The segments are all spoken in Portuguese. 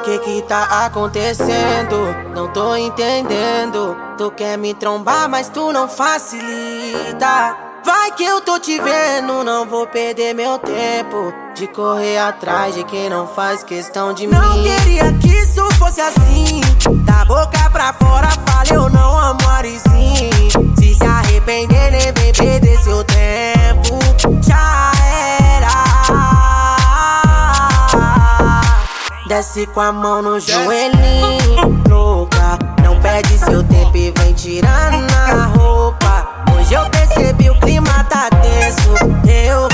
que tá acontecendo? Não tô entendendo. Tu quer me trombar, mas tu não facilita. Vai que eu tô te vendo, não vou perder meu tempo de correr atrás de quem não faz questão de mim. Não queria que isso fosse assim. Da boca pra fora fala eu não amo Arizinho. Se arrepender nem vem perder seu tempo. Já era. Desce com a mão no joelhinho, louca. Não perde seu tempo e vem tirando a roupa. Hoje eu percebi o clima tá tenso. Eu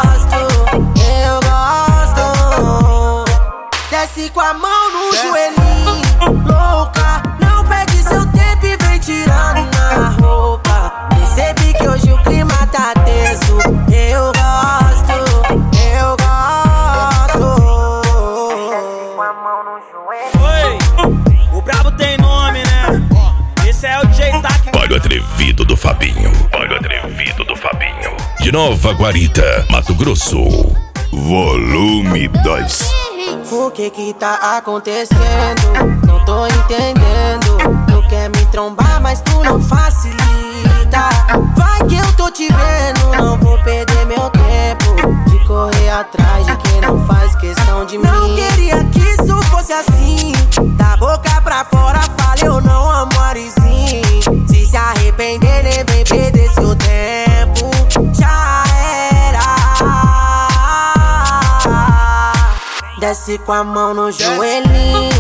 gosto. Desce com a mão no joelhinho, louca. Não perde seu tempo e vem tirando a roupa. Percebi que hoje o clima tá tenso. Eu gosto. Com a mão no joelhinho. Oi, o brabo tem nome, né? Esse é o J-Tac. Olha o atrevido do Fabinho. Olha o atrevido do Fabinho. De Nova Guarita, Mato Grosso. Volume 2. O que tá acontecendo? Não tô entendendo. Tu quer me trombar, mas tu não facilita. Vai que eu tô te vendo, não vou perder meu tempo de correr atrás de quem não faz questão de mim. Não queria que isso fosse assim. Da boca pra fora fala eu não amo Arizinho. Se arrepender nem vem perder seu tempo. Já era. Desce com a mão no joelhinho,